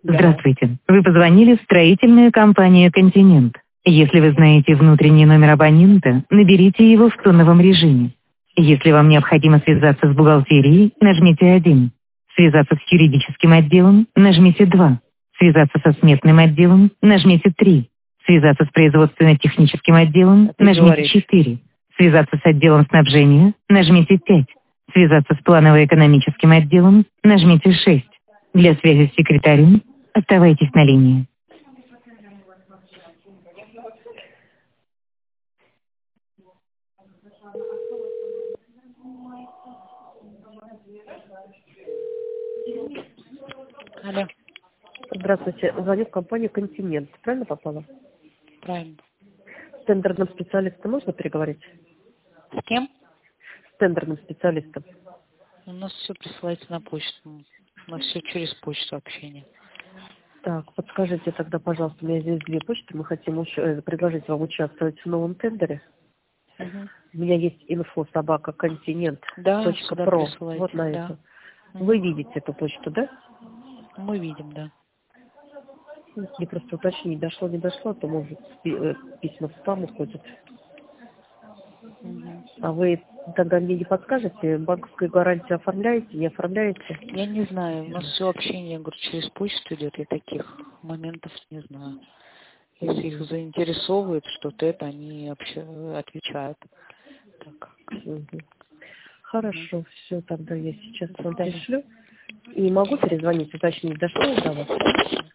Да. Здравствуйте. Вы позвонили в строительную компанию «Континент». Если вы знаете внутренний номер абонента, наберите его в тоновом режиме. Если вам необходимо связаться с бухгалтерией, нажмите 1. Связаться с юридическим отделом, нажмите 2. Связаться со сметным отделом, нажмите 3. Связаться с производственно-техническим отделом, Ты нажмите говоришь. 4. Связаться с отделом снабжения, нажмите 5. Связаться с планово-экономическим отделом, нажмите 6. Для связи с секретарем оставайтесь на линии. Алло, Здравствуйте. Звоню в компанию «Континент». Правильно попала? правильно. С тендерным специалистом можно переговорить? С кем? С тендерным специалистом. У нас все присылается на почту. У нас все через почту общение. Так, подскажите тогда, пожалуйста, у меня здесь 2 почты. Мы хотим предложить вам участвовать в новом тендере. Угу. У меня есть Да, сюда info@continent.pro. присылайте. Вот на Да. эту. Вы видите эту почту, да? Мы видим, да. Мне просто уточнить, дошло, не дошло, а то, может, письма в спам уходят. Угу. А вы тогда мне не подскажете, банковскую гарантию оформляете, не оформляете? Я не знаю, у нас все общение, я говорю, через почту идет, я таких моментов не знаю. Если их заинтересовывает что-то, это они отвечают. Так. Мгм. Хорошо, все, тогда я сейчас До вам свидания. пришлю. И могу перезвонить, уточнить, дошло до вас?